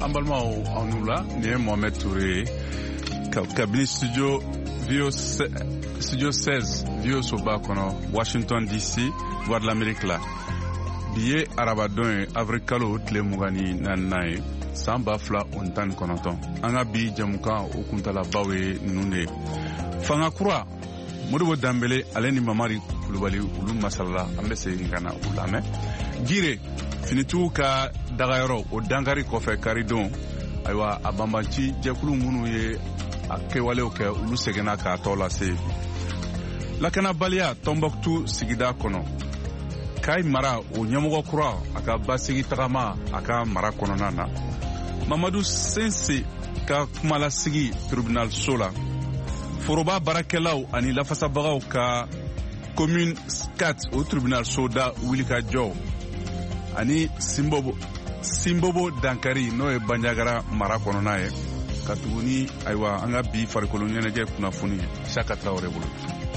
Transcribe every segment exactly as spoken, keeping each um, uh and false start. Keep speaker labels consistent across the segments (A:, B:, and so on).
A: an balimaw aw n'u la nin ye Mohamed Touré kabini studio Vio studio seize Vio soba kɔnɔ Washington D C voix de l'Amérique la bi ye arabadon ye avril kalo tile mugan ni naaninan ye san ba fila o tan ni kɔnɔntɔn an ka bi jamukan o kuntalabaw ye ninnu de ye fanga kura Modibo Dambele ale ni Mamari Kulubali olu masalala an bɛ segin ka na u lamɛn Gire finitigiw ka dagayɔrɔ o dankari kɔfɛ karidon ayiwa a banbanci jɛkulu minnu ye a kɛwalew kɛ olu seginna k'a tɔ lase lakanabaliya Tombouctou sigida kɔnɔ Kayi mara o ɲɛmɔgɔ kura a ka basigi tagama a ka mara kɔnɔna na Mamadou Sense ka kumalasigi tribunal so la foroba baarakɛlaw ani lafasabagaw ka commune quatre o tribunal so da wulikajɔ ani Simbobo Simbobo Dankari n'o ye Bandiagara mara kɔnɔna ye ka tuguni ayiwa an ka bi farikolo ɲɛnajɛ kunnafoni ye Chaka Traoré bolo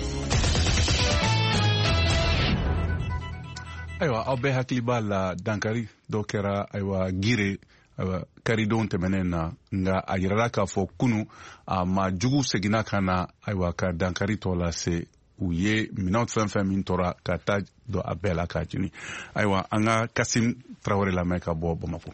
A: ayiwa aw bɛɛ hakili b'a la dankari dɔ kɛra ayiwa Gire ayiwa karidon tɛmɛnen na nka a yirala k'a fɔ kunu a ma jugu seginna ka na ayiwa ka dankari tɔ lase u ye minɛw fɛn fɛn min tora ka taa don a bɛɛ la k'a jini ayiwa an ka Kasim Traoré lamɛn ka bɔ Bamako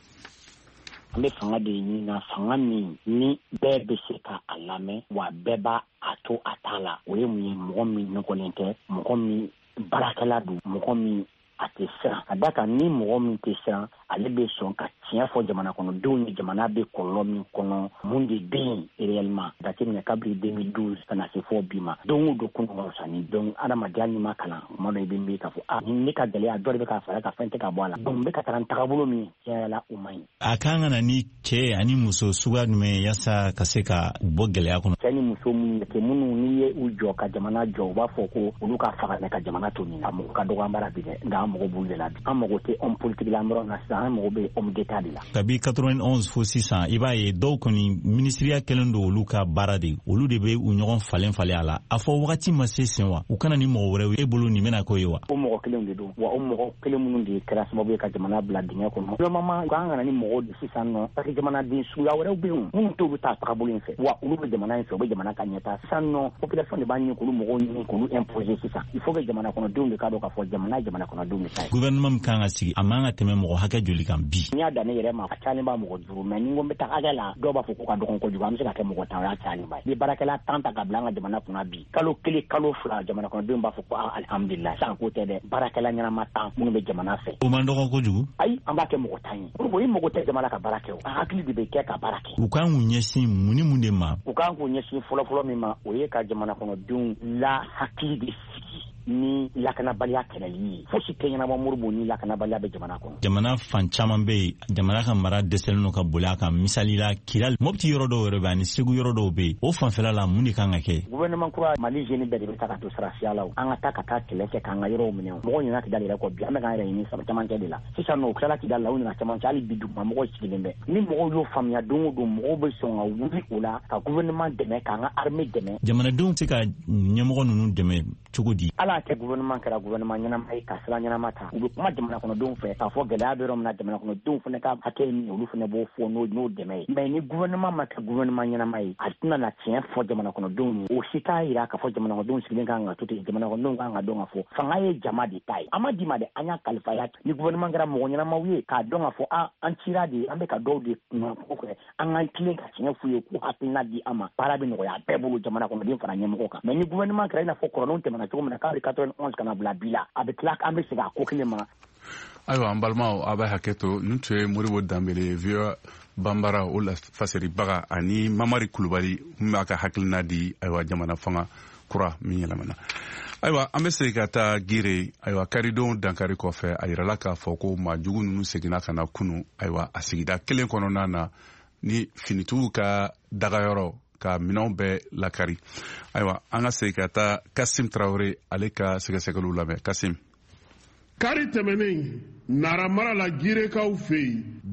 B: an bɛ fanga de ɲini na fanga min ni bɛɛ bɛ se ka a lamɛn wa bɛɛ b'a a to a ta la o ye mun ye mɔgɔ min nɔgɔlen tɛ mɔgɔ min baarakɛla don mɔgɔ min a tɛ siran ka da kan ni mɔgɔ min tɛ siran ale bɛ sɔn ka tiɲɛ fɔ jamana kɔnɔdenw ye jamana bɛ kɔlɔlɔ min kɔnɔ mun de bɛ yen réellement jateminɛ kabiri deux mille douze ka na se fɔ bi ma don o don kunun ka fisa ni donc adamadenya ni ma kalan kuma dɔ i bɛ miiri k'a fɔ a ni ne ka gɛlɛya dɔ de bɛ ka fara ka fɛn tɛ ka bɔ a la donc n bɛ ka taa n tagabolo min tiɲɛ la o man ɲi.
C: A kan ka na ni cɛ ani muso suguya jumɛn ye yaasa ka se ka bɔ gɛlɛya kɔnɔ.
B: Cɛ ni muso minnu kɛ minnu n'i ye u jɔ ka jamana jɔ u b'a fɔ ko olu ka faga ka jamana to nin na mɔgɔ ka dɔgɔ an bara bi dɛ nka an mago b'u de la bi an mago tɛ homme politique la an yɔrɔ na sisan an mago bɛ homme d'état de la.
C: Kabi quatre-vingt-onze fo sisan i b'a ye dɔw kɔni ministeriya kɛlen don olu ka baara de olu de bɛ u ɲɔgɔn falen falen a la a fɔ wagati ma se sen wa u kana ni mɔgɔ wɛrɛw e bolo nin bɛna k'o ye wa.
B: O mɔgɔ kelen de don wa o mɔgɔ kelen minnu de kɛra sababu ye ka jamana bila dingɛ kɔnɔ vraiment k'an kana ni mɔgɔw de sisan nɔ parce que jamanaden suguya wɛrɛw bɛ yen minnu t'olu ta tagabolo in fɛ wa olu bɛ jamana in fɛ u bɛ jamana ka ɲɛtaa sisan nɔ population de b'a ɲini k'olu mɔgɔw ɲini k'olu imposer sisan il faut que jamana kɔnɔdenw de k'a dɔn k'a fɔ jamana ye jamana kɔnɔdenw de ta ye.
C: Gouvernement min kan ka sigi a man ka tɛmɛ mɔgɔ hakɛ joli kan bi.
B: N y'a dan ne yɛrɛ ma a cayalen b'a mɔgɔ duuru mais ni n ko n bɛ taa hakɛ la dɔw b'a fɔ ko ka dɔgɔn kojugu an bɛ se ka kɛ mɔgɔ tan o y'a cayalen ba ye. Ni baarakɛla tan ta ka bila an ka jamana kunna bi kalo kelen kalo fila jamana kɔnɔdenw b'a fɔ ko alhamdulilah sisan ko tɛ dɛ baarakɛla ɲɛnama tan minnu bɛ jamana fɛ.
C: O man dɔgɔn kojugu.
B: Ayi an b'a kɛ mɔgɔ tan ye olu i mago tɛ jamana ka baara kɛ o a hakili de bɛ kɛ ka baara kɛ.
C: U kan k'u ɲɛsin mun ni mun de ma.
B: U kan k'u ɲɛsin fɔlɔfɔlɔ min ma o ye ka jamana kɔnɔdenw la hakili de sigi ni lakanabaliya kɛlɛli ye fosi tɛ ɲɛnabɔ Moribo ni lakanabaliya bɛ jamana kɔnɔ.
C: Jamana fan caman bɛ yen jamana ka mara dɛsɛlen don ka boli a kan misali la Kidal Mopti yɔrɔ dɔw yɛrɛ bɛ ani Segu yɔrɔ dɔw bɛ yen o fanfɛla la mun de kan ka kɛ.
B: Gouvernement kura Mali jeune bɛɛ de bɛ taa ka to sarasiya la an ka taa ka taa kɛlɛ kɛ k'an ka yɔrɔw minɛ mɔgɔw ɲinɛ Kidal yɛrɛ kɔ bi an bɛ k'an yɛrɛ ɲini sama caman kɛ de la sisan nɔ u tilala Kidal la u nana caman cɛ hali bi duguma mɔgɔw sigilen bɛ ni mɔgɔw y'o faamuya don o don mɔgɔw bɛ sɔn ka wuli o la ka gouvernement dɛmɛ k'an ka armée dɛmɛ.
C: Jamanadenw se ka ɲɛmɔgɔ ninnu dɛmɛ cogo di.
B: Ala kɛ gouvernement kɛra gouvernement ɲɛnama ye ka sira ɲɛnama ta u bɛ kuma jamana kɔnɔdenw fɛ k'a fɔ gɛlɛya bɛ yɔrɔ min na jamana kɔnɔdenw fana ka hakɛ min olu fana b'o fɔ n'o n'o dɛmɛ ye mais ni gouvernement ma kɛ gouvernement ɲɛnama ye a tɛna na tiɲɛ fɔ jamana kɔnɔdenw ye o si t'a yira k'a fɔ jamana kɔnɔdenw sigilen kan ka to ten jamana kɔnɔdenw kan ka dɔn k'a fɔ fanga ye jama de ta ye an ma d'i ma dɛ an y'a kalifaya ni gouvernement kɛra mɔgɔ ɲɛnamaw ye k'a dɔn k'a fɔ a an cira de an bɛ ka dɔw de kunna ko kɛ an k'an tilen ka tiɲɛ f'u ye k'u hakilina di an ma baara bɛ nɔgɔya bɛɛ bolo jamana kɔnɔden fara ɲɛmɔgɔ kan mais ni gouvernement kɛra i n'a fɔ kɔrɔlenw tɛmɛna cogo min na k'a quatre-vingt-onze kana bila bi la a bɛ tila an bɛ segin a ko kelen ma.
A: Ayiwa an balimaw a bɛ hakɛ to nin tun ye Modibo Dambele Vieux Bambara o lafaseribaga ani Mamari Kulubali min b'a ka hakilina di ayiwa jamana fanga kura min yɛlɛmana. Ayiwa an bɛ segin ka taa Gire ayiwa karidon dankari kɔfɛ a yirala k'a fɔ ko maajugu ninnu seginna ka na kunu ayiwa a sigida kelen kɔnɔna na ni finitigiw ka dagayɔrɔ ka minɛnw bɛɛ lakari ayiwa an ka segin ka taa Kasim Traoré ale ka sɛgɛsɛgɛliw lamɛn Kasim.
D: Kari tɛmɛnen Naramara la Girekaw fɛ yen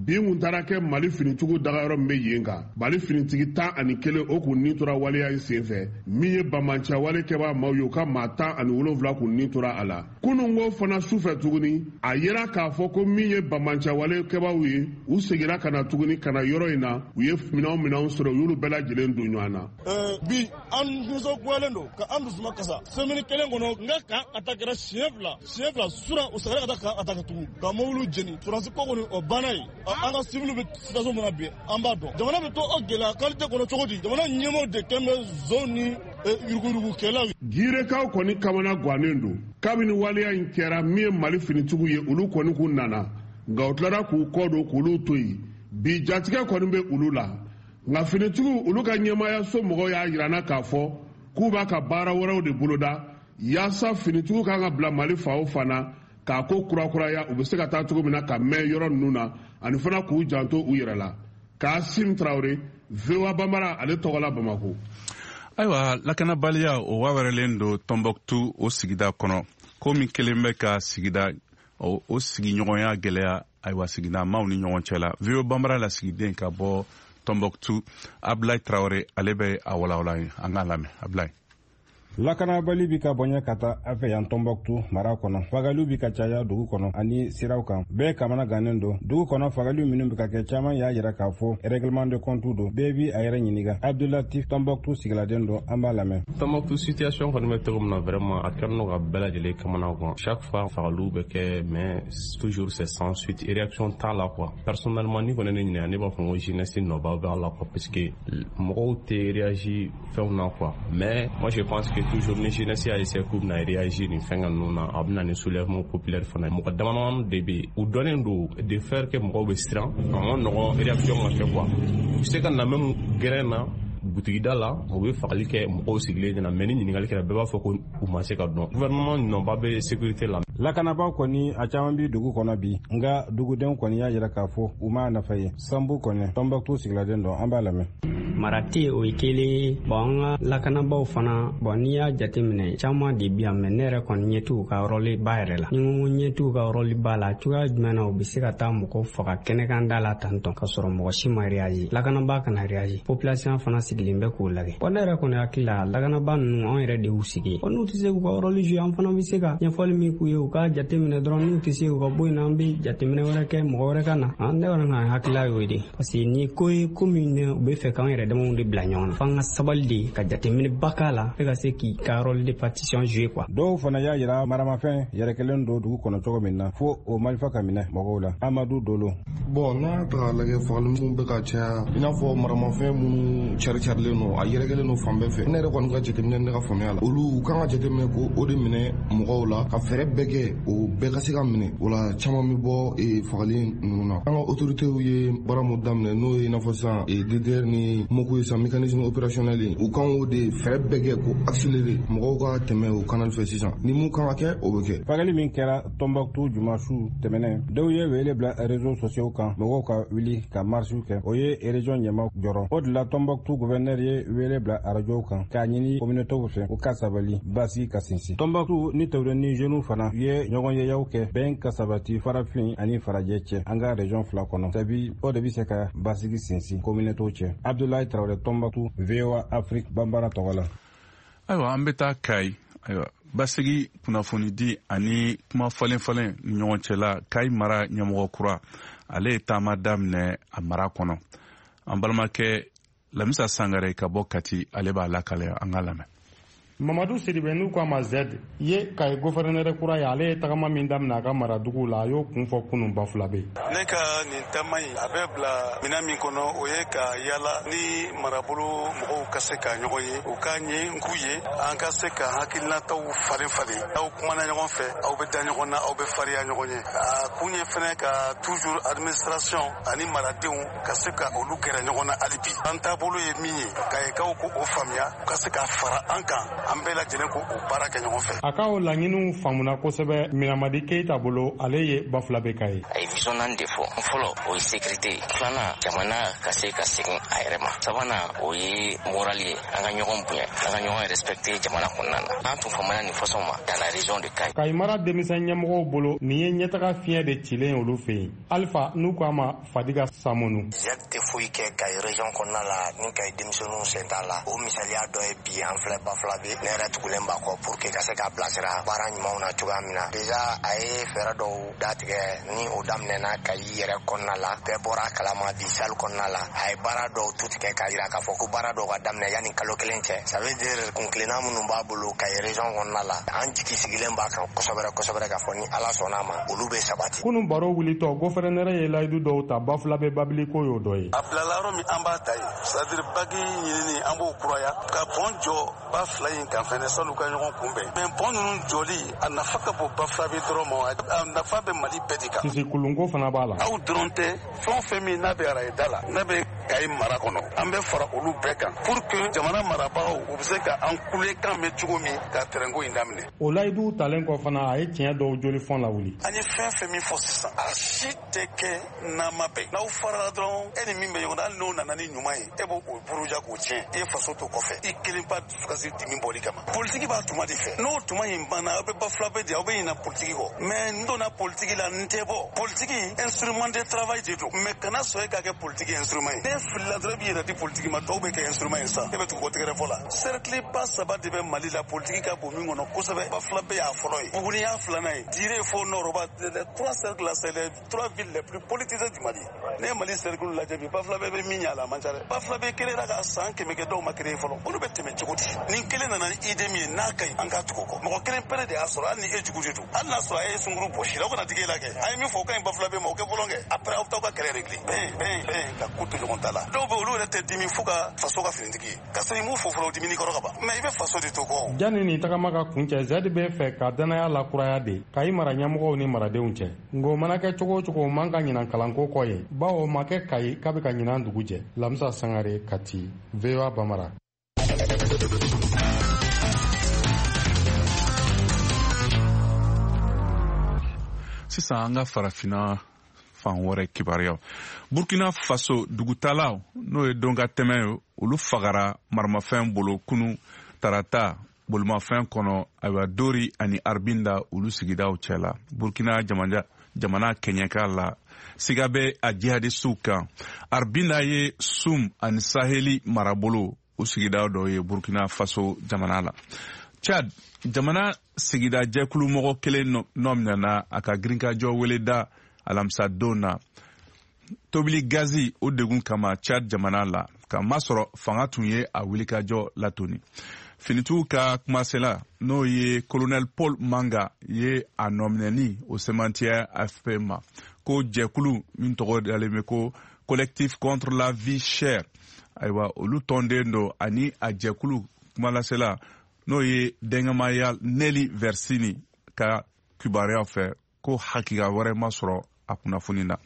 D: bi mun taara kɛ Mali finitigiw dagayɔrɔ min bɛ yen kan Mali finitigi tan ani kelen o kun ni tora waleya in senfɛ min ye bamanciya wale kɛbaa maaw ye u ka maa tan ani wolonwula kun ni tora a la kunun ko fana sufɛ tuguni a yera k'a fɔ ko min ye bamanciya wale kɛbaaw ye u segira ka na tuguni ka na yɔrɔ in na u ye minɛnw minɛnw sɔrɔ u y'olu bɛɛ lajɛlen don ɲɔgɔn na.
E: bi an nisɔngoyalen don ka an dusuma kasa semaine kelen kɔnɔ n ka kan attaquera siɲɛ fila siɲɛ fila sura u segira ka taa kan attaque tugun ka mobiliw jeni surasi ko kɔni o banna yen an ka civil bɛ situation min na bi an b'a dɔn jamana bɛ to o gɛlɛya qualité kɔnɔ cogo di jamana ɲɛmɔgɔw de kɛn bɛ zone ni yuruguyurugukɛlaw ye. Girekaw
D: kɔni kamana gannen don kabini waleya in kɛra min ye Mali finitigiw ye olu kɔni kun nana nka u tilara k'u kɔ don k'olu to yen bi jatigɛ kɔni bɛ olu la nka finitigiw olu ka ɲɛmaaya so mɔgɔw y'a yirana k'a fɔ k'u b'a ka baara wɛrɛw de boloda yaasa finitigiw kan ka bila Mali fa o fana k'a ko kurakuraya u bɛ se ka taa cogo min na ka mɛn yɔrɔ ninnu na ani fana k'u janto u yɛrɛ la. Kasim Traoré, V O A Bambara ale tɔgɔ la Bamako.
A: Ayiwa lakanabaliya o wawɛrɛlen don Tombouctou o sigida kɔnɔ ko min kelen bɛ ka sigida o sigiɲɔgɔnya gɛlɛya ayiwa sigida maaw ni ɲɔgɔn cɛ la. V O A Bambara la sigiden ka bɔ Tombouctou Ablaye Traoré ale bɛ a walawala ye an k'a lamɛn Ablaye.
F: Lakanabali bi ka bonya kata afe yan Tombouctou mara kɔnɔ fagaliw bi ka caya dugu kɔnɔ ani siraw kan bɛɛ kamana gannen don dugu kɔnɔ fagaliw minnu bi ka kɛ caman y'a yira k'a fɔ règlement de compte don bɛɛ bi a yɛrɛ ɲininka Abdulatif Tombouctou sigiladen don an b'a lamɛn.
G: Tombouctou situation kɔni bɛ cogo min na vraiment a kɛra n'o ka bɛɛ lajɛlen kamana gan chaque fois fagaliw bɛ kɛ mais toujours c'est sans suite réaction t'a la quoi personnellement ni kɔni ne ɲininka ne b'a fɔ ko jeunesse nɔba bɛ a la quoi parce que mɔgɔw tɛ réagir fɛnw na quoi mais moi je pense que toujours ni jeunesse y'a essayé k'u bɛna réagir nin fɛn ninnu na a bɛna ni soulèvement populaire fana ye mɔgɔ damadama de bɛ u dɔnnen don de faire que mɔgɔw bɛ siran a ma nɔgɔn réaction ka kɛ quoi u bɛ se ka na même grain na butigida la u bɛ fagali kɛ mɔgɔw sigilen ɲɛna mais ni ɲininkali kɛra bɛɛ b'a fɔ ko u ma se ka dɔn gouvernement nɔnba bɛ sécurité la.
F: Lakanabaaw kɔni a caman bi dugu kɔnɔ bi nka dugudenw kɔni y'a yira k'a fɔ u m'a nafa ye Sambu kɔni Tombouctou sigiladen don an b'a lamɛn.
H: Mara tɛ o ye kelen bon an ka lakanabaaw fana bon n'i y'a jateminɛ caman de bi yan mais ne yɛrɛ kɔni ɲɛ t'u ka rôle ba yɛrɛ la ni n ko ɲɛ t'u ka rôle ba la cogoya jumɛn na u bɛ se ka taa mɔgɔw faga kɛnɛkan da la tantɔn ka sɔrɔ mɔgɔ si ma réagir lakanabaa kana réagir population fana sigilen bɛ k'o lajɛ bon ne yɛrɛ kɔni hakili la lakanabaa ninnu anw yɛrɛ de y'u sigi bon n'u tɛ se k'u ka rôle jouer an fana bɛ se ka ɲɛfɔli min k'u ye u ka jateminɛ dɔrɔn n'u tɛ se u ka bɔ yen na an bɛ jateminɛ wɛrɛ kɛ mɔgɔ wɛrɛ ka na an ne kɔni ka hakilila y'o de parce que ni ko ye ko min u bɛ fɛ k'an yɛrɛ damaw de bila ɲɔgɔn na f'an ka sabali de ka jateminɛ ba k'a la e ka se k'i ka rôle de partition jouer quoi.
F: Dɔw fana y'a yira maramafɛn yɛrɛ kelen don dugu kɔnɔ cogo min na fo o marifa ka minɛ mɔgɔw la Amadou Dolo.
I: Bon n'a taga lajɛ fagali bɛ ka caya i n'a fɔ maramafɛn minnu cari-carilen don a yɛrɛkɛlen don fan bɛɛ fɛ ne yɛrɛ kɔni ka jateminɛ ne ka faamuya la olu kan ka jateminɛ ko o de minɛ mɔgɔw la ka fɛɛrɛ bɛɛ kɛ o bɛɛ ka se ka minɛ o la caman bɛ bɔ fagali ninnu na an ka autorités ye baara mun daminɛ n'o ye i n'a fɔ sisan D D R ni Moku ye sisan mécanisme opérationnel u kan o de fɛɛrɛ bɛɛ kɛ ko accélérer mɔgɔw ka tɛmɛ o canal fɛ sisan ni mun kan ka kɛ o bɛ kɛ.
F: Fagali min kɛra Tombouctou jumasu tɛmɛnɛ dɔw ye wele bila réseaux sociaux kan mɔgɔw ka wuli ka marche kɛ o ye région ɲɛma jɔrɔ o de la Tombouctou gouverneur ye wele bila radio kan k'a ɲini communauté fɛ u ka sabali basi ka sinsin. Tombouctou ni tɛwrɛ ni jeunes fana u ye ɲɔgɔn yeyaw kɛ bɛn ka sabati farafin ani farajɛ cɛ an ka région fila kɔnɔ sabi o de bɛ se ka basigi sinsin communauté cɛ. Abdoulaye Traoré Tombouctou V O A Afrique Bambara tɔgɔ la.
A: Ayiwa an bɛ taa Kayi ayiwa basigi kunnafoni di ani kuma falen falen ni ɲɔgɔn cɛ la Kayi mara ɲɛmɔgɔ kura ale ye taama daminɛ a mara kɔnɔ an balimakɛ Lamisa Sangare ka bɔ Kati ale b'a lakalaya an ka lamɛn.
J: Mamadou Sidibé n'u ko a ma Z ye Kayi gouverneur kura ye ale ye tagama min daminɛ a ka maradugu la a y'o kun fɔ kunun ba fila bɛ.
K: Ne ka nin taama in a bɛ bila minɛn min kɔnɔ o ye ka yala ni marabolo mɔgɔw ka se ka ɲɔgɔn ye u ka ɲɛ k'u ye an ka se ka hakilinataw falen falen aw kumana ɲɔgɔn fɛ aw bɛ da ɲɔgɔn na aw bɛ fariya ɲɔgɔn ye a kun ye fɛnɛ ka toujours administration ani maradenw ka se ka olu gɛrɛ ɲɔgɔn na hali bi an taabolo ye min ye Kayikaw ko o faamuya u ka se ka fara an kan an bɛɛ lajɛlen ko o baara kɛ ɲɔgɔn fɛ.
J: A ka o laɲiniw faamuna kosɛbɛ Minamadi Keyita bolo, ale ye Bafulabe ka ye.
L: A ye vision naani de fɔ. Fɔlɔ o ye sécurité, filanan jamana ka se ka segin a yɛrɛ ma, sabanan o ye moral ye, an ka ɲɔgɔn bonya, an ka ɲɔgɔn respecter jamana kɔnɔna na. An tun famana nin façon ma dans la région de Kayi.
J: Kayi mara denmisɛn ɲɛmɔgɔw bolo nin ye ɲɛtaga fiɲɛ de cilen olu fɛ yen. Alpha n'u ko a ma Fadiga Samonu.
M: Z tɛ foyi kɛ Kayi région kɔnɔna la ni Kayi denmisɛnninw sen t'a la. O misaliya dɔ ye bi an filɛ Bafulabe, ne yɛrɛ tugulen b'a kɔ pour que ka se k'a bilasira baara ɲumanw na cogoya min na. Déjà a ye fɛɛrɛ dɔw datigɛ ni o daminɛna Kayi yɛrɛ kɔnɔna la, bɛɛ bɔra kalama bi salle kɔnɔna la. A ye baara dɔw tu tigɛ k'a jira k'a fɔ ko baara dɔw ka daminɛ yanni kalo kelen cɛ. Ça veut dire kun kilenna minnu b'a bolo Kayi région kɔnɔna la, an jigi sigilen b'a kan kosɛbɛ kosɛbɛ k'a fɔ ni Ala sɔnna ma olu bɛ sabati.
J: Kunun baro wulitɔ gofɛrɛnɛrɛ ye layidu dɔw ta Bafulabe Babiliko y'o dɔ ye.
K: A bilala yɔrɔ min an b'a ta ye, c'est-à-dire bagi ɲinini an b'o kuraya ka pɔn jɔ ba fila in kan fɛnɛ sanu ka ɲɔgɔn kunbɛn. Mais pɔn ninnu jɔli a nafa ka bon Bafulabe dɔrɔn ma, a nafa bɛ Mali bɛɛ de kan.
J: Sisi Kulunko fana b'a la.
K: Aw dɔrɔn tɛ fɛn o fɛn min n'a bɛ araye da la, n'a bɛ Kayi mara kɔnɔ, an bɛ fara olu bɛɛ kan pour que jamana marabagaw u bɛ se ka an kulekan mɛn cogo min ka terrainko in daminɛ.
J: O layidu talen kɔ fana a ye tiɲɛ dɔw joli fɔn la wuli.
K: An ye fɛn fɛn min fɔ sisan, a si tɛ kɛ n'an ma bɛn. N'aw farala dɔrɔn e ni min bɛ ɲɔgɔn na hali n'o nana ni ɲuman ye, e b'o o buruja k'o tiɲɛ, e faso to kɔfɛ, i kelen pa dusukasi dimi bɔli kama. Politiki b'a tuma de fɛ. N'o tuma in banna aw bɛ Bafulabe de aw bɛ ɲinɛ politiki kɔ. Mais n donna politiki la n tɛ bɔ. Politiki instrument de travail de don. Mais kana sɔn e ka kɛ politiki instrument ye. Ne filila dɔrɔn b'i yɛrɛ di politiki ma, tɔw bɛ kɛ instrument ye sa. E bɛ tugu o tɛgɛrɛ fɔ la. Cercle ba saba de bɛ Mali la, politiki ka bon min kɔnɔ kosɛbɛ. Bafulabe y'a fɔlɔ ye. Buguni y'a filanan ye. Dire fo Noroba, les trois cercles là, c'est les trois villes les plus politisées du Mali. Ne ye Mali cercle lajɛ bi, Bafulabe bɛ min ɲɛ a la a man ca dɛ. Bafulabe kelen na ka san kɛmɛ kɛ dɔw ma créé fɔlɔ. Olu bɛ tɛmɛ cogo di? Nin kelen nana ni idée min ye n'a ka ɲi an k'a tugu o kɔ. Mɔgɔ kelen pɛrɛ de y'a sɔrɔ hali ni e jugu de don. Hali n'a sɔrɔ a ye sunkuru bɔsi la, o kana digi e la kɛ. A ye min fɔ o ka ɲi Bafulabe ma o kɛ fɔlɔ kɛ. Après aw t'aw ka kɛlɛ réglé. Bɛn bɛn bɛn ka ku to ɲɔgɔn ta la. Dɔw bɛ olu yɛrɛ tɛ dimi fo ka faso ka finitigi ye. Ka sɔrɔ i m'u fɔ fɔlɔ o dimini kɔrɔ ka ban. Mais i bɛ faso de to kɔ.
J: Janni nin tagama ka kuncɛ Z bɛ fɛ ka danaya lakuraya de Kayi mara ɲɛmɔgɔw ni maradenw cɛ. Ngo mana kɛ cogo o cogo o man ka ɲinan kalanko kɔ ye. Bawo ma kɛ Kayi k'a bɛ ka ɲinan dugu jɛ. Lamisa Sangare, Kati, V O A Bamara.
A: Sisan an ka farafina fan wɛrɛ kibaruyaw. Burkina Faso dugutalaw n'o ye don ka tɛmɛ ye, olu fagara maramafɛn bolo kunu tarata bolomafɛn kɔnɔ ayiwa Dori ani Arbinda olu sigidaw cɛla. Burkina jamana jamana kɛɲɛka la siga bɛ a jihadistiw kan. Arbinda ye Sum ani Saheli marabolo o sigidaw dɔ ye Burkina Faso jamana la. Chad jamana sigida jɛkulu mɔgɔ kelen nɔ minɛna a ka girinkajɔ weleda alamisa don na. Tobili gazi o degun kama Chad jamana la ka masɔrɔ fanga tun ye a wulikajɔ latoni. Finitigiw ka kumasela n'o ye Colonel Paul Manga ye a nɔminɛni o sɛmantiya A F P ma ko jɛkulu min tɔgɔ dalen bɛ ko Collectif contre la vie chère ayiwa olu tɔnden don ani a jɛkulu kumalasela n'o ye Dengamaya Nelly Versini ka kibaruya fɛ ko hakika wɛrɛ ma sɔrɔ a kunnafoni na.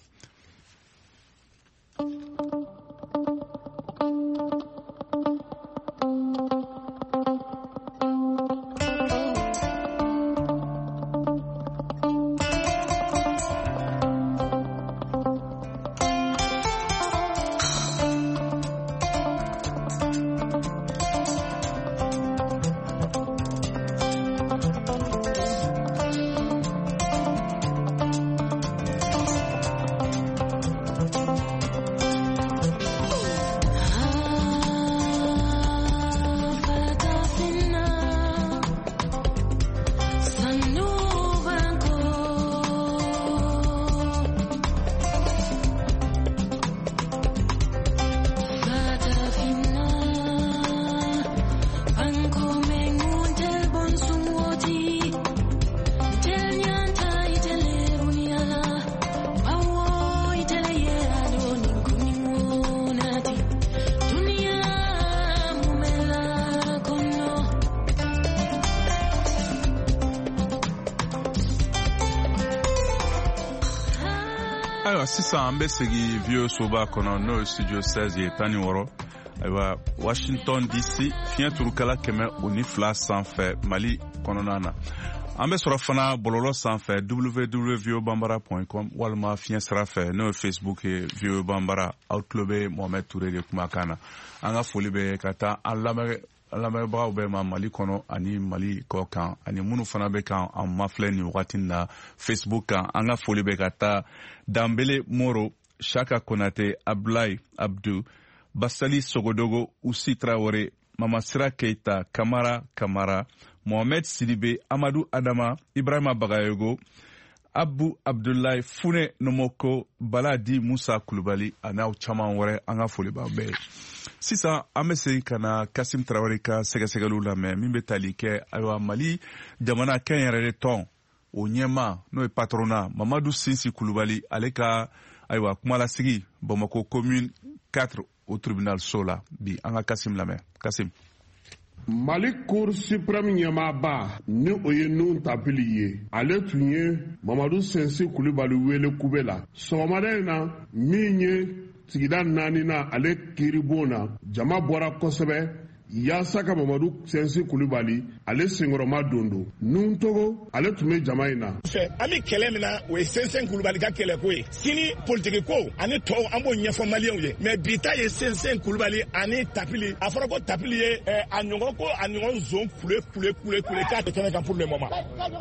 A: Sisan an bɛ segi vieux soba kɔnɔ n'o ye studio seize ye tan ni wɔɔrɔ ayiwa Washington D C fiɲɛ turukala kɛmɛ o ni fila sanfɛ Mali kɔnɔna na. An bɛ sɔrɔ fana bɔlɔlɔ sanfɛ w w w point v o banbara point com walima fiɲɛ sira fɛ n'o ye Facebook ye V O Banbara. Aw tulo bɛ Mohamed Touré de kumakan na. An ka foli bɛ ka taa an lamɛn lamɛnbagaw bɛɛ ma Mali kɔnɔ ani Mali kɔ kan ani minnu fana bɛ kan an mafilɛ nin wagati na Facebook kan. An ka foli bɛ ka taa Danbele Moro, Shaka Konate, Abdoulaye Abdou, Basali Sogodogo, Usi Traoré, Mamasira Keita, Kamara Kamara, Mohamed Sidibe, Amadou Adama, Ibrahima Bagayogo, Abu Abdoulaye, Fune Nomoko, Baladi Moussa Koulibaly, anaw caman wɛrɛ an ka foli b'aw bɛɛ ye. Sisan an bɛ segin ka na Kasim Traoré ka sɛgɛsɛgɛliw lamɛn min bɛ tali kɛ ayiwa Mali jamana kɛnyɛrɛye tɔn o ɲɛma n'o ye patronat Mamadou Sinsi Koulibaly ale ka ayiwa kumalasigi Bamako commune quatre au tribunal so la bi an ka Kasim lamɛn. Kasim.
D: Mali Cour suprême ɲɛmaaba ni o ye nun tapili ye ale tun ye Mamadou Sinsi Koulibaly wele kube la sɔgɔmada in na min ye sigida naani na ale kiribon na jama bɔra kosɛbɛ yaasa ka Mamadou Sinsi Koulibaly ale senkɔrɔma dondo nun togo ale tun bɛ jama in na.
N: fɛ an bɛ kɛlɛ min na o ye Sinsi Koulibaly ka kɛlɛ ko ye sini politiki ko ani tɔw an b'o ɲɛfɔ maliyɛnw ye mɛ bi ta ye Sinsi Koulibaly ani tapili a fɔra ko tapili ye a ɲɔgɔn ko a ɲɔgɔn zon kule kule kule kule k'a tɛ kɛnɛ kan pour le moment.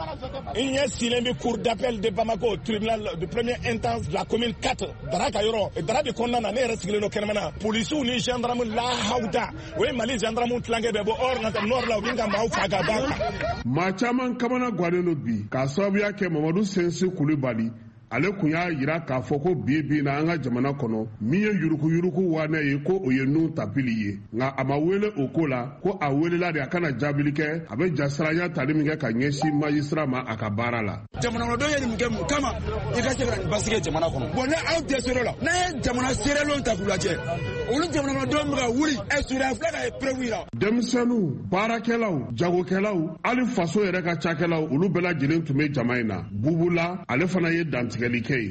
N: n ɲɛ silen bɛ cour d'appel de Bamako tribunal de première instance de la commune quatre dara ka yɔrɔ dara de kɔnɔna na ne yɛrɛ sigilen don kɛnɛma na polisiw ni gendarme lahawuda o ye Mali gendarme tilankɛ bɛ bɔ or na tɛ nord la u bɛ ka maaw fa ka ban.
D: maa caman kamana gannen don bi k'a sababuya kɛ Mamadou Sinsi Koulibaly ale kun y'a yira k'a fɔ ko bi bi na an ka jamana kɔnɔ min ye yuruku yuruku wane ye ko o ye nun tapili ye nka a ma wele o ko la ko a welela de a kana jaabili kɛ a bɛ jasiranya tali min kɛ ka ɲɛsin magistrat ma a ka baara la.
O: Jamanakɔnɔdenw ye nin kɛ mun kama i ka se ka nin basigi jamana kɔnɔ bon ne aw dɛsɛra la n'a ye jamana seerelenw ta k'u lajɛ olu jamanakɔnɔdenw bɛ ka wuli ɛ suriya filɛ ka ye preuve yira.
D: denmisɛnninw baarakɛlaw jagokɛlaw hali faso yɛrɛ ka cakɛlaw olu bɛɛ lajɛlen tun bɛ jama in na bubula ale fana ye dantigɛ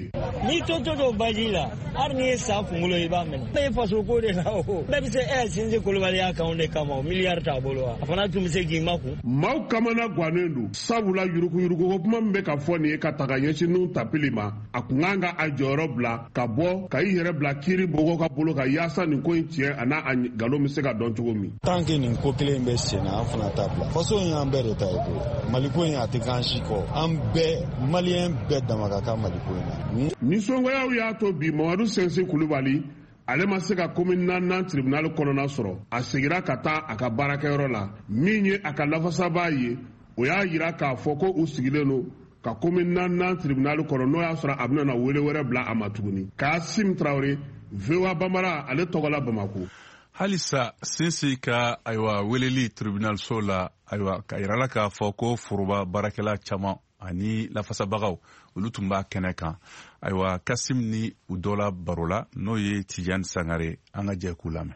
P: ni to to do baji la har ni sa kungulo i b'a minɛ ne ye faso ko de la o bɛɛ bɛ se ɛ Sinsi Koulibaly y'a kan de kama o miliyari t'a bolo wa a fana tun bɛ se k'i ma kun.
D: maaw kamana gannen don sabula yuruku yuruku ko kuma min bɛ ka fɔ nin ye ka taga ɲɛsin nun tapili ma a kun kan ka a jɔyɔrɔ bila ka bɔ ka i yɛrɛ bila kiiri bɔgɔ ka bolo ka yaasa nin ko in tiɲɛ a n'a a nkalon bɛ se ka dɔn cogo min.
Q: tant que nin ko kelen bɛ sen na an fana t'a bila faso in y'an bɛɛ de ta ye koyi Mali ko in a tɛ k'an si kɔ an bɛɛ maliyɛn bɛɛ dama ka kan Mali ko in na.
D: nisɔngoyaw y'a to bi Mamadou Sinsi Koulibaly ale ma se ka commune naaninan tribunal kɔnɔna sɔrɔ a segira ka taa a ka baarakɛyɔrɔ la min ye a ka lafasabaa ye o y'a yira k'a fɔ ko u sigilen don ka commune naaninan tribunal kɔnɔ n'o y'a sɔrɔ a bɛna wele wɛrɛ bila a ma tuguni. Kasim Traoré V O A Banbara ale tɔgɔla Bamako.
A: halisa Sinsi ka ayiwa weleli tribunal so la ayiwa ka yirala k'a fɔ ko foroba baarakɛla caman ani lafasabagaw olu tun b'a kɛnɛ kan ayiwa Kasim ni u dɔ la baro la n'o ye Tijani Sangare an ka jɛ k'u lamɛn.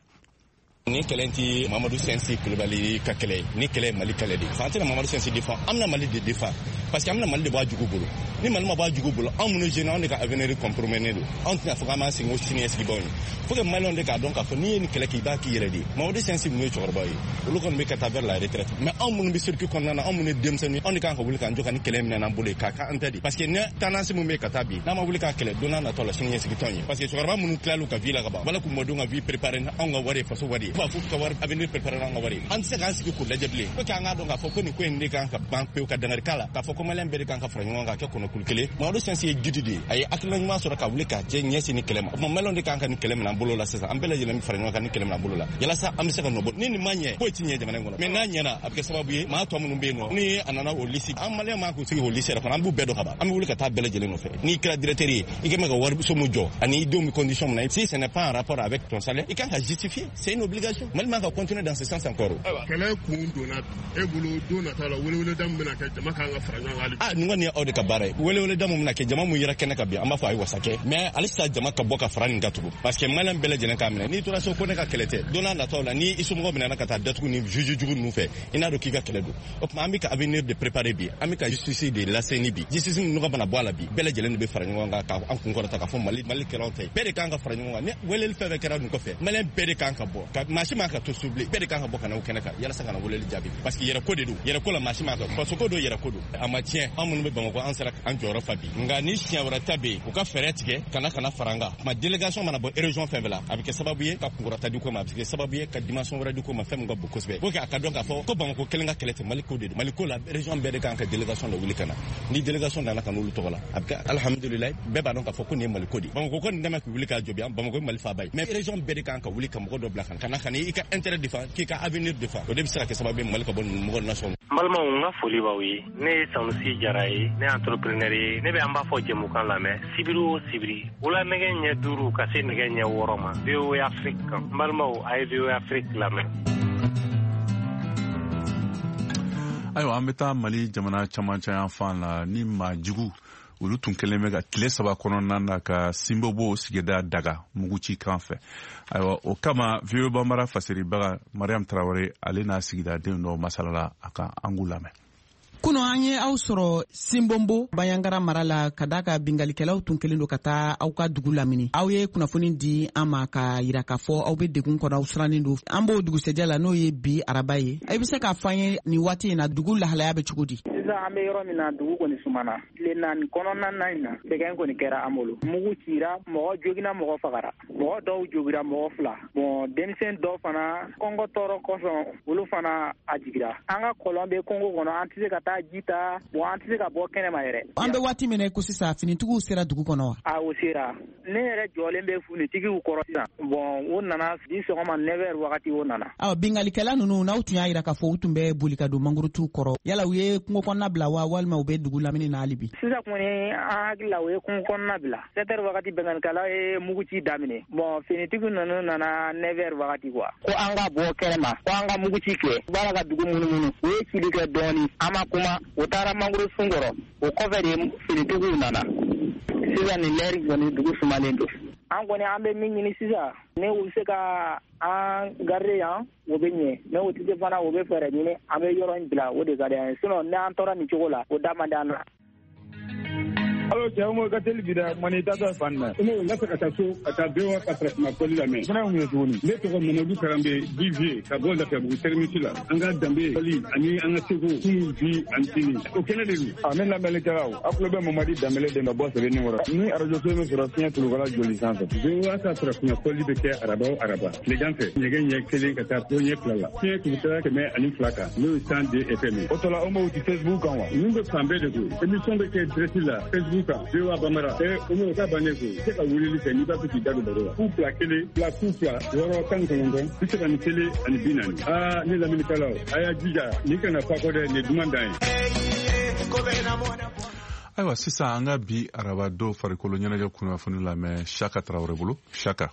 R: ni kɛlɛ tɛ Mamadou Sinsi Koulibaly ka kɛlɛ ni kɛlɛ Mali kɛlɛ de an tɛna Mamadou Sinsi défend an bɛna Mali de défend parce que an bɛna Mali de bɔ a jugu bolo ni Mali ma bɔ a jugu bolo anw minnu jeune anw de ka avenir compromené don anw tɛna fɔ k'an b'an sigi o siniɲɛsigibaw ye faut que Maliens de k'a dɔn k'a fɔ n'i ye nin kɛlɛ kɛ i b'a k'i yɛrɛ de ye Mamadou Sinsi ninnu ye cɛkɔrɔba ye olu kɔni bɛ ka taa vers la retraite mais anw minnu bɛ circuit kɔnɔna na anw minnu ye denmisɛnnin anw de kan ka wuli k'an jɔ ka ni kɛlɛ minɛ n'an bolo ye k'a k'an tɛ de parce que ne tendance min bɛ ka taa bi n'an ma wuli k'a kɛlɛ don n'a nataw la siniɲɛsigitɔn ye parce que cɛkɔrɔba minnu tilal'u ka vie la ka ban wala k'u mɔdenw ka vie préparer anw ka wari ye faso wari ye fo fo ka wari avenir préparer an ka wari an tɛ se k'an sigi k'u lajɛ bilen fo k'an k'a dɔn k'a fɔ ko nin ko in de kan ka ban pewu ka dangari k'a la k'a fɔ ko maliyɛn bɛɛ de kan ka fara ɲɔgɔn kan kɛ kɔnɔkulu kelen Mamadou Sinsi ye guide de ye a ye hakilina ɲuman sɔrɔ ka wuli ka cɛ ɲɛsin ni kɛlɛ ma o tuma maliyɛnw de kan ka nin kɛlɛ minɛ an bolo la sisan an bɛɛ lajɛlen bɛ fara ɲɔgɔn kan ni kɛlɛ minɛ an bolo la yalasa an bɛ se ka nɔ bɔ ni nin ma ɲɛ foyi tɛ ɲɛ jamana in kɔnɔ mais n'a ɲɛna a bɛ kɛ sababu ye maa tɔ minnu bɛ yen nɔ ni a nana o lisi an maliyɛn man k'u sigi o lisi yɛrɛ kɔnɔ an b'u bɛɛ dɔn ka ban an bɛ wuli ka taa bɛɛ lajɛlen nɔfɛ n'i kɛra directeur ye i kɛ mɛ ka wariso min jɔ ani i denw bɛ condition min na si ce n'est pas en rapport avec ton salaire i kan ka justifier c'est une obligation Mali man ka continuer dans ce sens encore.
D: kɛlɛ kun donna e bolo don nata la weleweleda min bɛna kɛ jama kan ka fara
R: ah ni ngani o de ka bare wele wele damu na ke jama mu yira kene ka bi amba fa ay wasake mais alista jama ka boka frani ngatugo parce que malam bele jene ka mena ni to so ko ne ka kelete dona na tawla ni isumo mena na ka ta datugo ni juju jugu nu fe ina do kika keledo o ma amika avenir de préparer bi amika justice de la seni bi justice nu ka bana boala bi bele jele be frani nga ka an kun ko ta ka fo mali mali kelonte bele kan ka frani nga ne wele fe fe kera nu ko fe malam bele kan ka bo ka machima ka to subli bele kan ka bo kana o kene ka yala sanga na wele jabi parce que yera ko de do yera ko la machima ka parce que do yera ko do amatien amunu be bango an sera an joro fabi nga ni sia wara tabe o ka feretike kana kana faranga ma délégation mana bo région fevela avec sababu ye ka kungura tadi ko ma avec sababu ye ka dimension wara du ko ma fem nga bo kosbe ko ka ka donc afo ko bango kelenga kelete maliko de maliko la région be de kan ka délégation de wuli kana ni délégation dana kan wulu togola avec alhamdulillah be ba donc afo ko ni maliko di bango ko ndema ko wuli ka jobi am bango mal fa bay mais région be de kan ka wuli kam ko do blakan kana kana i ka intérêt défense ki ka avenir défense o de bi sera ke sababu maliko bon mo nation
S: malma nga foli bawi ne sanusi jaray ne entrepreneur yi ne be amba fo jemu kan la mais sibiru sibiri wala nege nya duru ka se nege nya woroma bio afrique malma ay bio afrique la mais
A: ayo an bɛ taa Mali jamana caman caman fan la ni maa jugu olu tun kelen bɛ ka tile saba kɔnɔna na ka Simbobo sigida daga Muguci kan fɛ ayiwa o kama vieux bambara fasiribaga Mariam Traoré ale n'a sigida den dɔ masalala a kan an k'u lamɛn.
T: Kuno an ye aw sɔrɔ Simbombo Bayangara mara la ka da ka bingalikɛlaw tun kelen don ka taa aw ka dugu lamini. Aw ye kunnafoni di an ma ka yira k'a fɔ aw bɛ degun kɔnɔ aw sirannen don. An b'o dugusɛjɛ la n'o ye bi araba ye. I bɛ se k'a fɔ an ye nin waati in na dugu lahalaya bɛ cogo di?
B: Sisan an bɛ yɔrɔ min na dugu kɔni sumana. Tile naani kɔnɔna na in na sɛgɛn kɔni kɛra an bolo. Mugu cira, mɔgɔ jogina mɔgɔ fagara. Mɔgɔ dɔw jogira mɔgɔ fila. Bon denmisɛn dɔw fana kɔngɔ tɔɔrɔ kɔsɔn olu fana a jigira. An ka kɔlɔn bɛ Kongo kɔnɔ an tɛ se ka taa ji ta bon an tɛ se ka bɔ kɛnɛma yɛrɛ.
T: An bɛ waati min na ko sisan finitigiw sera dugu kɔnɔ wa?
B: A o sera. Ne yɛrɛ jɔlen bɛ finitigiw kɔrɔ sisan. Bon o nana di sɔgɔma neuf heures wagati o nana. Awɔ
T: bingalikɛla ninnu n'aw tun y'a yira k'a fɔ u tun bɛ boli ka don mangurutu kɔrɔ. Yala u ye kungo kɔnɔna bila wa walima u bɛ dugu lamini na hali bi? Sisan kɔni an hakili la u ye kungo kɔnɔna bila. sept heures wagati bingalikɛla ye muguci daminɛ. Bon finitigiw ninnu nana neuf heures wagati quoi. Ko an ka bɔ kɛnɛma ko an ka muguci kɛ. U b'a la ka dugu munumunu. U ye cili kɛ dɔɔni. An ma kuma o taara mangoro sun kɔrɔ o kɔfɛ de finitigiw nana sisan nin lɛri kɔni dugu sumalen don an kɔni an bɛ min ɲini sisan ne u se ka an garde yan o bɛ ɲɛ mais o tɛ se fana o bɛ fɛɛrɛ ɲini an bɛ yɔrɔ in bila o de ka di an ye sinon n'an tora nin cogo la o da man di an na.
U: Alo cɛ mo ka teli bi dɛ mani tata fan na no la ka taa so ka taa bewa ka traitement poli la mais fana mun ye tuguni ne tɔgɔ Mamadou Karambe Divier ka bɔ Lafiyabugu terminus la an ka danbe poli ani an ka seko kun bi antini o kɛnɛ de don a ne lamɛnnikɛlaw a kulo bɛ Mamadi Danbele de ka bɔ sɛbɛnni kɔrɔ ni radio so min sɔrɔ fiɲɛ tulukala joli sanfɛ bewa ka traitement poli bɛ kɛ araba o araba tilegan fɛ ɲɛgɛn ɲɛ kelen ka taa fo ɲɛ fila la fiɲɛ tulukala kɛmɛ ani fila kan n'o ye cent deux F M o tɔla o m'o ti Facebook kan wa ninnu bɛ fan bɛɛ de ko émission bɛ kɛ direct la Facebook kan bewa bamara ɛ o m'o ka bannen ko se ka wulili kɛ n'i b'a fɛ k'i da don baro la fu fila kelen fila fu fila wɔɔrɔ tan ni kɔnɔntɔn bi saba ni kelen ani bi naani aa ne lamɛnnikɛlaw a y'a jija nin kana fɔ kɔ dɛ nin duman dan ye.
A: Ayiwa sisan an ka bi araba dɔw farikolo ɲɛnajɛ kunnafoni lamɛn Chaka Traoré bolo Chaka.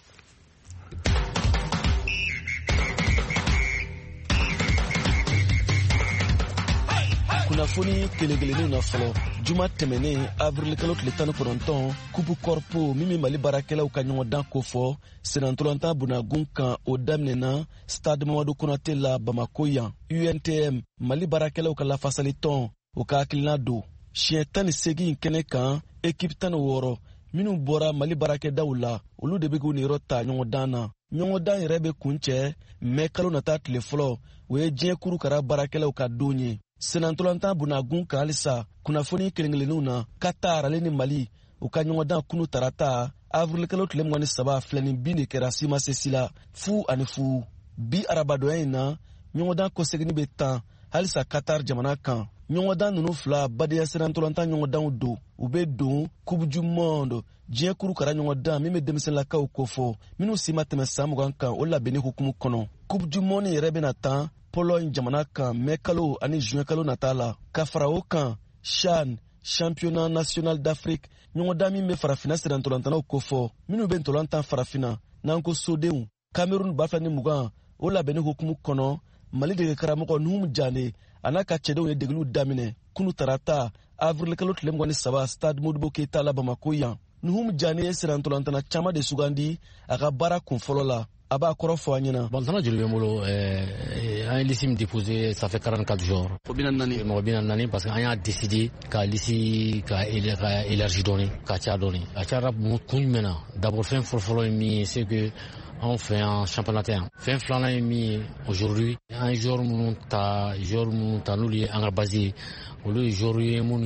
V: Kunnafoni kelen-kelennin na fɔlɔ juma tɛmɛnen avril kalo tile tan ni kɔnɔntɔn kubu kɔrpo min bɛ Mali baarakɛlaw ka ɲɔgɔndan ko fɔ senatɔlanta bunagun kan o daminɛna stade Mamadu Konate la Bamako yan U N T M Mali baarakɛlaw ka lafasali tɔn o ka hakilina don siɲɛ tan ni segin kɛnɛ kan équipe tan ni wɔɔrɔ minnu bɔra Mali baarakɛdaw la olu de bɛ k'u niyɔrɔ ta ɲɔgɔndan na ɲɔgɔndan yɛrɛ bɛ kun cɛ mais kalo nata tile fɔlɔ o ye diɲɛ kurukara baarakɛlaw ka don ye senatɔlanta bunagun kan halisa kunnafoni kelen-kelenninw na Qatar ale ni Mali u ka ɲɔgɔndan kunu tarata avril kalo tile mugan ni saba filɛ nin bin de kɛra simasesi la fu ani fu bi arabadɔya in na ɲɔgɔndan kɔsegini bɛ tan halisa Qatar jamana kan ɲɔgɔndan ninnu fila badenya senatɔlanta ɲɔgɔndanw don u bɛ don coupe du monde diɲɛ kurukara ɲɔgɔndan min bɛ denmisɛnninlakaw kofɔ minnu si ma tɛmɛ san mugan kan o labɛnni hukumu kɔnɔ coupe du monde yɛrɛ bɛna tan Pologne jamana kan mai kalo ani juin kalo nata la ka fara o kan CHAN championnat national d'Afrique ɲɔgɔndan min bɛ farafina senatɔlantanaw kofɔ minnu bɛ ntɔlantan farafina n'an ko sodenw Cameroun ba fila ni mugan o labɛnni hukumu kɔnɔ Mali dege karamɔgɔ Nuhum Jane a n'a ka cɛdenw ye degeliw daminɛ kunu tarata avril kalo tile mugan ni saba stade Modibo Keita la Bamako yan. Nuhum Jane ye sirantolantana caman de sugandi a ka baara kunfɔlɔ la. A b'a kɔrɔ fɔ an ɲɛna.
C: Bon, joli bɛ n bolo an ye liste min déposé ça fait quarante-quatre jours.
V: Mɔgɔ bi naani naani.
C: Mɔgɔ bi naani naani parce que an y'a décidé ka liste ka élargi dɔɔni ka caya dɔɔni. A cayara kun jumɛn na d'abord fɛn fɔlɔfɔlɔ ye min ye c'est que anw fɛ yan championnat yan fɛn filanan ye min ye aujourd'hui an ye joueur minnu ta joueur minnu ta n'olu ye an ka base ye olu ye joueur ye minnu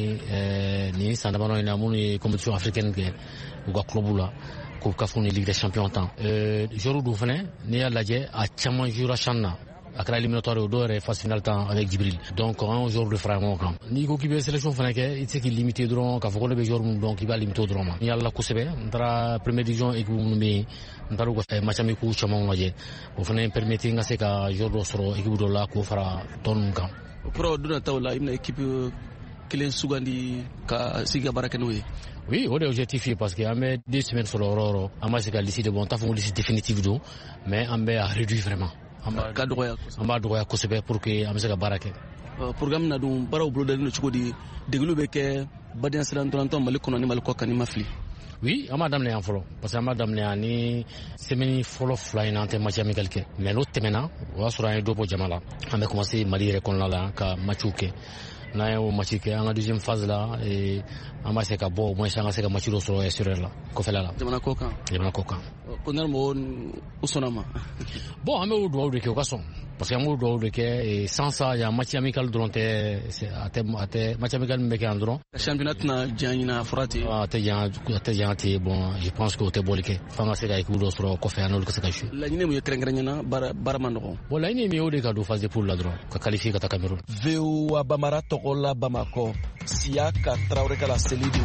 C: ye nin san damadɔ in na minnu ye compétition africaine kɛ u ka club la k'u ka fɔ ni Ligue des champions tan joueur dun fɛnɛ n'i y'a lajɛ a caman jouera CHAN na a kɛra éliminatoire o dɔw yɛrɛ phase finale tan avec Djibril donc an y'o joueur de fara ɲɔgɔn kan n'i ko k'i bɛ sélection fana kɛ i tɛ se k'i limiter dɔrɔn k'a fɔ ko ne bɛ joueur minnu dɔn k'i b'a limiter o dɔrɔn ma n yala kosɛbɛ n taara première division équipe minnu bɛ yen n taara u ka match amicaux caman lajɛ o fana ye permettre n ka se ka joueur dɔ sɔrɔ équipe dɔ la k'o fara tɔ ninnu kan.
V: o kɔrɔ o don nataw la i bɛna équipe kelen sugandi ka sigi ka baara kɛ n'o ye.
C: Oui, on est objectif parce qu'on met deux semaines sur l'Aurore. On va se qualifier de bon temps, on liste définitive d'eau, mais on va réduire vraiment. On va doyer kosɛbɛ pour que on se ka baara kɛ.
V: Programme na dun baaraw bolo dalen cogo di degelu bɛ kɛ badenya sira ntɔlantɔ Mali kɔnɔ ni Mali kɔ kan ni ma fili.
C: Oui, on m'a daminɛ yan fɔlɔ parce que an m'a daminɛ yan ni semaine fɔlɔ fila in an tɛ match amical kɛ mais n'o tɛmɛna o y'a sɔrɔ an ye dɔ bɔ jama la an bɛ commencer Mali yɛrɛ kɔnɔna la ka matchw kɛ. N'an ye o match kɛ an ka deuxième phase la an b'a se ka bɔ au moins an ka se ka match dɔ sɔrɔ extérieur la kɔfɛla la.
V: Jamana kɔ kan.
C: Jamana kɔ kan.
V: Ko ne mɔgɔw u sɔnna ma.
C: Bon an bɛ o dugawu de kɛ o ka sɔn parce que an b'o dugawu de kɛ sans ça yan match amical dɔrɔn tɛ a tɛ a tɛ match amical min bɛ kɛ yan dɔrɔn.
V: Championnat tɛna jan ɲina a fɔra ten.
C: A tɛ jan a tɛ jan ten bon je pense que o tɛ bɔli kɛ f'an ka se ka équipe dɔ sɔrɔ kɔfɛ an n'olu ka se ka jouer.
V: Laɲini mun ye kɛrɛnkɛrɛnnenya baara baara ma nɔgɔn.
C: Bon laɲini min ye o de ka don phase de poule la dɔrɔn ka qualifier ka taa Cameroun.
V: V O A Bamara tɔgɔ la Bamako Siaka Traoré ka la Selidu.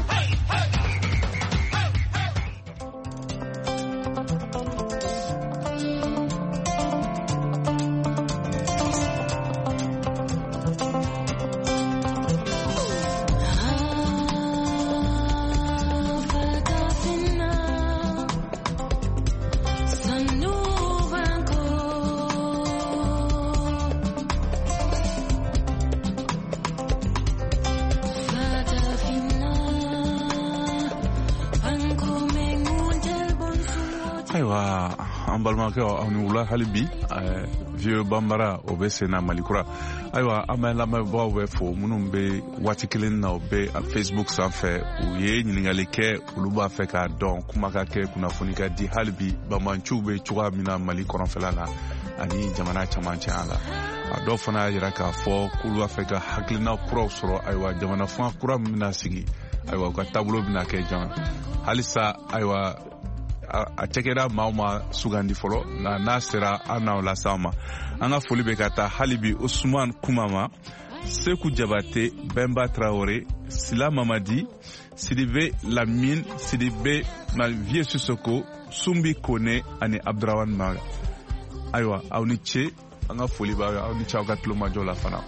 A: Ayiwa an balimakɛ aw ni wula hali bi vieux Bambara o bɛ sen na Malikura ayiwa an bɛ lamɛnbagaw bɛ fo minnu bɛ waati kelen na o bɛ Facebook sanfɛ u ye ɲininkali kɛ olu b'a fɛ k'a dɔn kuma ka kɛ kunnafoni ka di hali bi bamanciw bɛ cogoya min na Mali kɔnɔfɛla la ani jamana camancɛ la a dɔw fana y'a jira k'a fɔ k'olu b'a fɛ ka hakilina kuraw sɔrɔ ayiwa jamana fanga kura min bɛna sigi ayiwa u ka taabolo bɛna kɛ jan halisa ayiwa a cɛkɛda maaw ma sugandi fɔlɔ na n'a sera an n'aw la s'an ma an ka foli bɛ ka taa hali bi Ousmane Kumama Seku Jabate Bemba Traoré Sila Mamadi Sidibe Lamine Sidibe Malvie Sissoko Sumbi Kone ani Abdurawan Maga ayiwa aw ni ce an ka foli b'aw aw ni ce aw ka tulomajɔ la fana.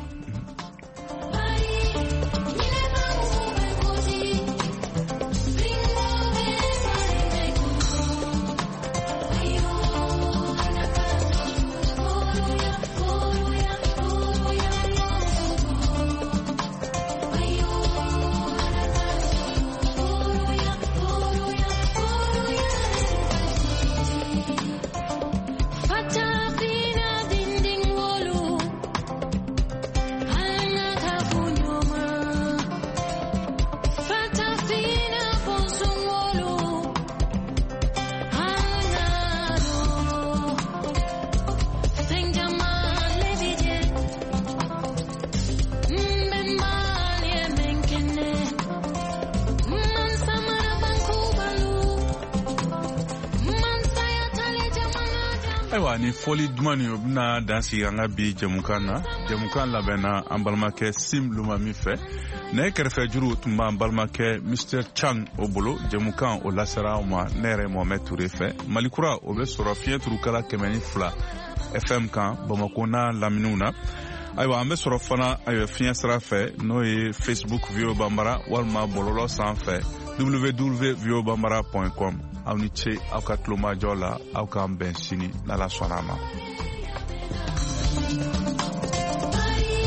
A: Ayiwa ni foli duman ni o bɛna dan sigi an ka bi jɛmukan na jɛmukan labɛnna an balimakɛ Sim Lumami fɛ ne kɛrɛfɛ juru tun b'an balimakɛ Mister Chang o bolo jɛmukan o lasera aw ma ne yɛrɛ Mohamed Touré fɛ Malikura o bɛ sɔrɔ fiɲɛ turukala kɛmɛ ni fila F M kan Bamako n'a laminiw na ayiwa an bɛ sɔrɔ fana ayiwa fiɲɛ sira fɛ n'o ye Facebook V O Bambara walima bɔlɔlɔ sanfɛ w w w point v o bambara point com aw ni ce aw ka tulomajɔ la aw k'an bɛn sini n'Ala sɔnna a ma.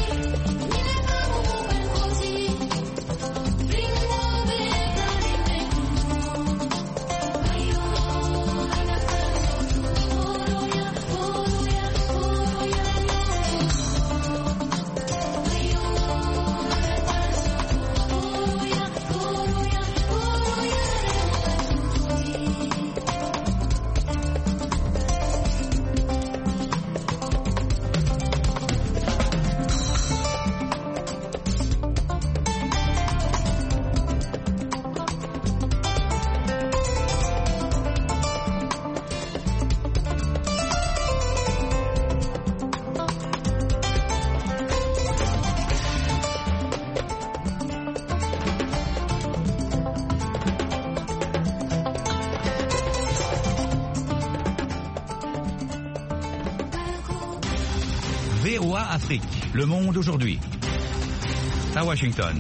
E: V O A Afrique, Le Monde aujourd'hui. À Washington.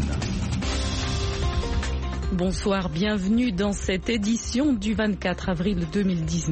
G: Bonsoir, bienvenue dans cette édition du vingt-quatre avril deux mille dix-neuf.